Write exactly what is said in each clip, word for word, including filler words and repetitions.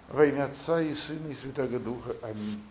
Во имя Отца и Сына и Святаго Духа. Аминь.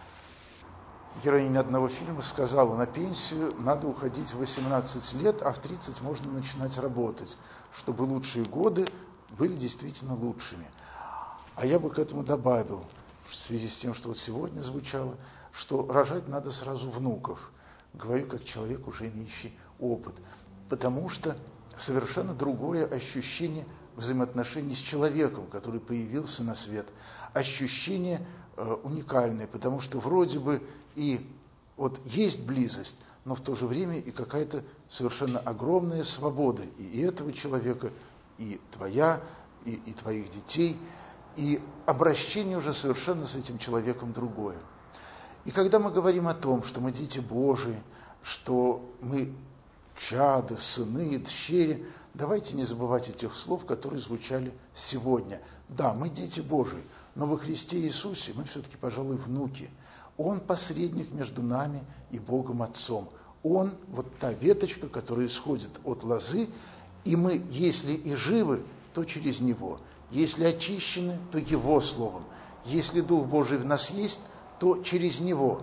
Героиня одного фильма сказала: на пенсию надо уходить в восемнадцать лет, а в тридцать можно начинать работать, чтобы лучшие годы были действительно лучшими. А я бы к этому добавил, в связи с тем, что вот сегодня звучало, что рожать надо сразу внуков. Говорю как человек, уже имеющий опыт. Потому что совершенно другое ощущение взаимоотношений с человеком, который появился на свет. Ощущение э, уникальное, потому что вроде бы и вот есть близость, но в то же время и какая-то совершенно огромная свобода и этого человека, и твоя, и, и твоих детей, и обращение уже совершенно с этим человеком другое. И когда мы говорим о том, что мы дети Божии, что мы чады, сыны, дщери, давайте не забывать этих слов, которые звучали сегодня. Да, мы дети Божии, но во Христе Иисусе мы все-таки, пожалуй, внуки. Он посредник между нами и Богом Отцом. Он вот та веточка, которая исходит от лозы, и мы, если и живы, то через Него. Если очищены, то Его Словом. Если Дух Божий в нас есть, то через Него.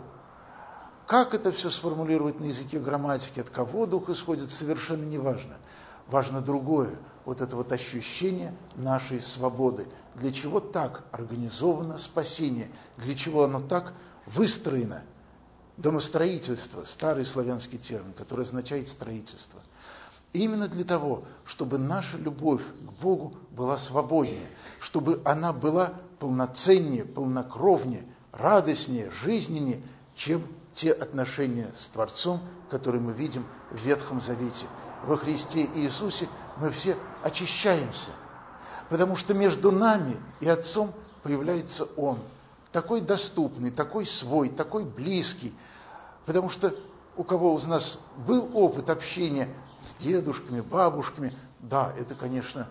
Как это все сформулировать на языке грамматики, от кого Дух исходит, совершенно не важно. Важно другое, вот это вот ощущение нашей свободы. Для чего так организовано спасение? Для чего оно так выстроено? Домостроительство, старый славянский термин, который означает строительство. Именно для того, чтобы наша любовь к Богу была свободнее, чтобы она была полноценнее, полнокровнее, радостнее, жизненнее, чем те отношения с Творцом, которые мы видим в Ветхом Завете. Во Христе Иисусе мы все очищаемся, потому что между нами и Отцом появляется Он, такой доступный, такой свой, такой близкий, потому что у кого из нас был опыт общения с дедушками, бабушками, да, это, конечно,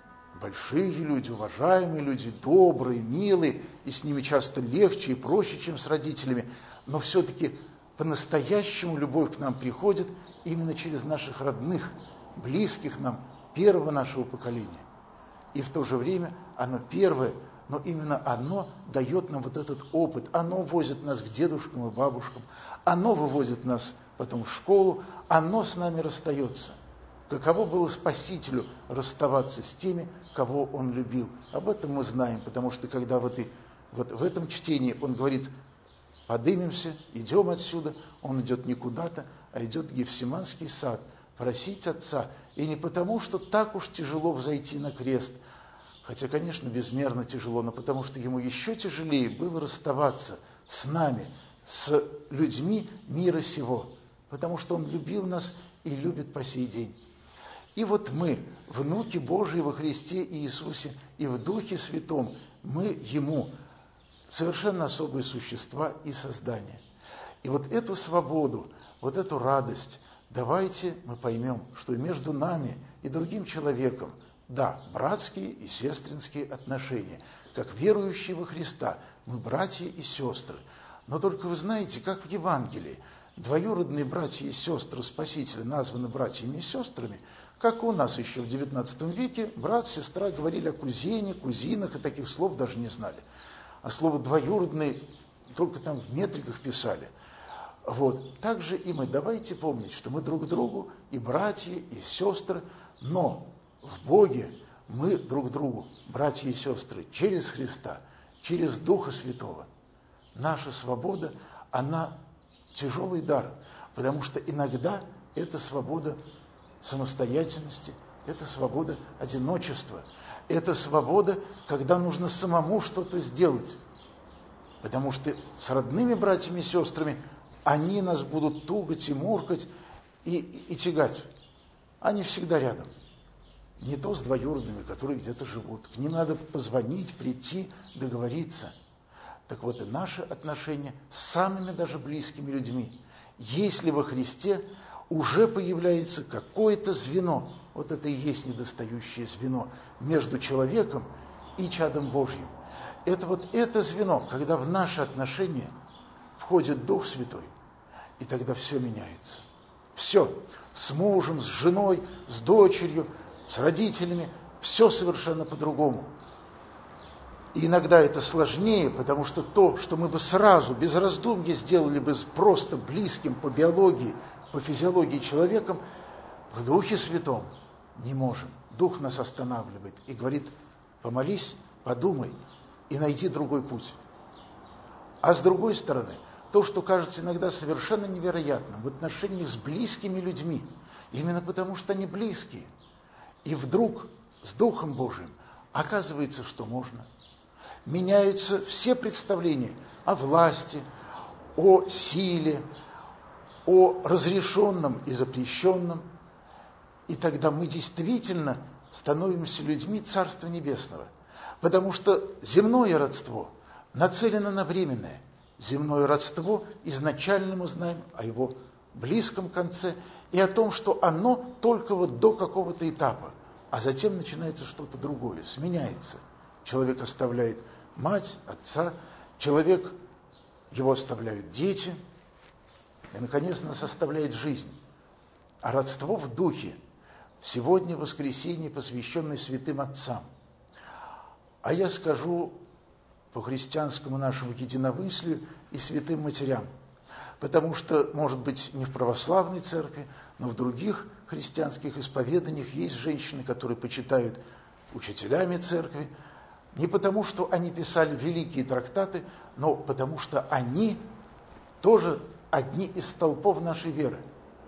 большие люди, уважаемые люди, добрые, милые, и с ними часто легче и проще, чем с родителями, но все-таки по-настоящему любовь к нам приходит именно через наших родных, близких нам, первого нашего поколения. И в то же время оно первое, но именно оно дает нам вот этот опыт, оно возит нас к дедушкам и бабушкам, оно выводит нас потом в школу, оно с нами расстается. Каково было Спасителю расставаться с теми, кого Он любил? Об этом мы знаем, потому что когда в, этой, вот в этом чтении Он говорит: подымемся, идем отсюда, Он идет не куда-то, а идет в Гефсиманский сад, просить Отца. И не потому, что так уж тяжело взойти на крест, хотя, конечно, безмерно тяжело, но потому что Ему еще тяжелее было расставаться с нами, с людьми мира сего, потому что Он любил нас и любит по сей день. И вот мы, внуки Божии во Христе Иисусе и в Духе Святом, мы Ему совершенно особые существа и создания. И вот эту свободу, вот эту радость, давайте мы поймем, что между нами и другим человеком, да, братские и сестринские отношения, как верующие во Христа, мы братья и сестры. Но только вы знаете, как в Евангелии, двоюродные братья и сестры Спасителя названы братьями и сестрами, как у нас еще в девятнадцатом веке брат, сестра говорили о кузине, кузинах, и таких слов даже не знали. А слово «двоюродный» только там в метриках писали. Вот. Так же и мы. Давайте помнить, что мы друг другу и братья, и сестры, но в Боге мы друг другу, братья и сестры, через Христа, через Духа Святого. Наша свобода, она тяжелый дар, потому что иногда это свобода самостоятельности, это свобода одиночества, это свобода, когда нужно самому что-то сделать, потому что с родными братьями и сестрами они нас будут тугать и муркать и, и, и тягать. Они всегда рядом. Не то с двоюродными, которые где-то живут. К ним надо позвонить, прийти, договориться. Так вот и наши отношения с самыми даже близкими людьми. Если во Христе уже появляется какое-то звено, вот это и есть недостающее звено между человеком и чадом Божьим. Это вот это звено, когда в наши отношения входит Дух Святой, и тогда все меняется. Все. С мужем, с женой, с дочерью, с родителями. Все совершенно по-другому. И иногда это сложнее, потому что то, что мы бы сразу, без раздумья сделали бы с просто близким по биологии, по физиологии человеком, в Духе Святом не можем. Дух нас останавливает и говорит: помолись, подумай и найди другой путь. А с другой стороны, то, что кажется иногда совершенно невероятным в отношениях с близкими людьми, именно потому что они близкие, и вдруг с Духом Божиим оказывается, что можно. Меняются все представления о власти, о силе, о разрешенном и запрещенном. И тогда мы действительно становимся людьми Царства Небесного. Потому что земное родство нацелено на временное. Земное родство изначально мы знаем о его близком конце и о том, что оно только вот до какого-то этапа, а затем начинается что-то другое, сменяется. Человек оставляет мать, отца, человек, его оставляют дети, и, наконец, нас оставляет жизнь. А родство в духе сегодня воскресенье, посвященное святым отцам. А я скажу по христианскому нашему единомыслию и святым матерям, потому что, может быть, не в православной церкви, но в других христианских исповеданиях есть женщины, которые почитают учителями церкви, не потому, что они писали великие трактаты, но потому, что они тоже одни из столпов нашей веры.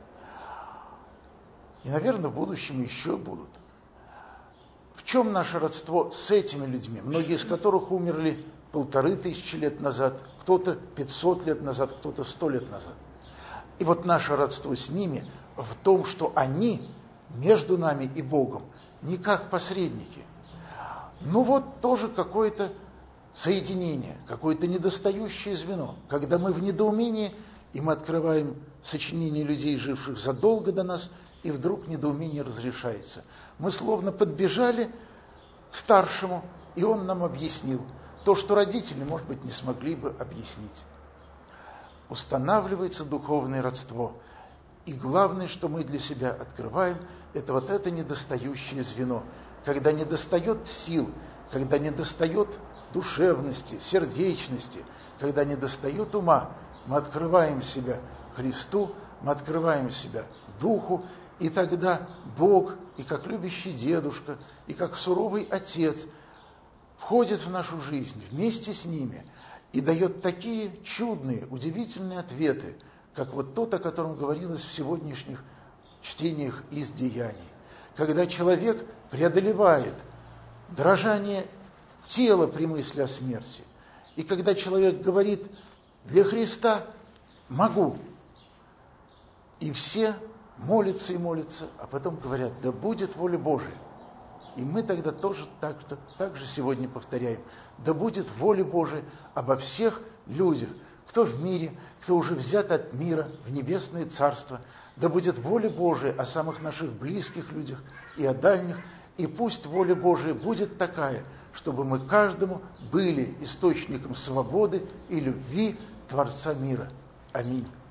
И, наверное, в будущем еще будут. В чем наше родство с этими людьми, многие из которых умерли полторы тысячи лет назад, кто-то пятьсот лет назад, кто-то сто лет назад. И вот наше родство с ними в том, что они между нами и Богом не как посредники. Ну вот тоже какое-то соединение, какое-то недостающее звено. Когда мы в недоумении, и мы открываем сочинения людей, живших задолго до нас, и вдруг недоумение разрешается. Мы словно подбежали к старшему, и он нам объяснил то, что родители, может быть, не смогли бы объяснить. Устанавливается духовное родство. И главное, что мы для себя открываем, это вот это недостающее звено. Когда недостает сил, когда недостает душевности, сердечности, когда недостает ума, мы открываем себя Христу, мы открываем себя Духу, и тогда Бог, и как любящий дедушка, и как суровый отец входит в нашу жизнь вместе с ними и дает такие чудные, удивительные ответы, как вот тот, о котором говорилось в сегодняшних чтениях из Деяний. Когда человек преодолевает дрожание тела при мысли о смерти, и когда человек говорит: для Христа могу, и все молятся и молятся, а потом говорят: да будет воля Божия. И мы тогда тоже так, так же сегодня повторяем: да будет воля Божия обо всех людях, кто в мире, кто уже взят от мира в небесное царство. Да будет воля Божия о самых наших близких людях и о дальних. И пусть воля Божия будет такая, чтобы мы каждому были источником свободы и любви Творца мира. Аминь.